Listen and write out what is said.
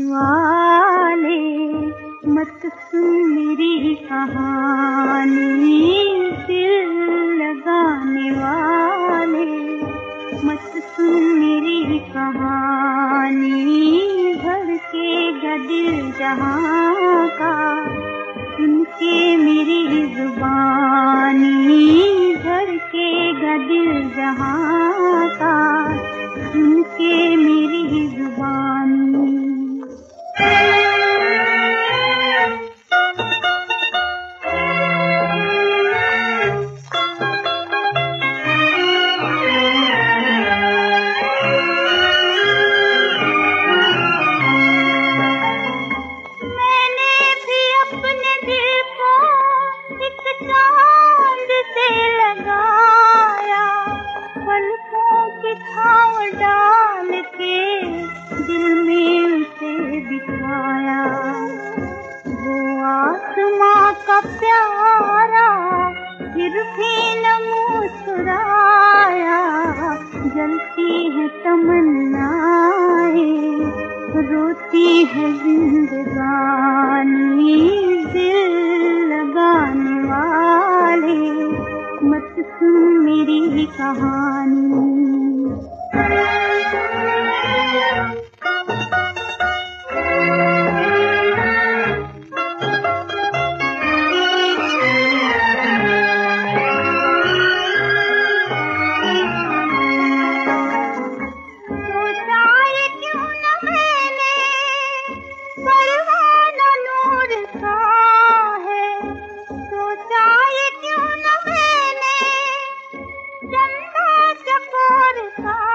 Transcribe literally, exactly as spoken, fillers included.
वाले, मत सुन मेरी कहानी। दिल लगाने वाले, मत सुन मेरी कहानी। धड़केगा दिल जहाँ का, सुन के मेरी जुबानी। धड़केगा दिल जहाँ का, सुन के मेरी जुबानी। डाल के दिल में उसे बिठाया, वो आसमां का प्यारा फिर भी न मुस्कुराया। जलती है तमन्नाएं, रोती है जिंदगानी। दिल लगाने वाले, मत सुन मेरी कहानी। चंदा चकोर का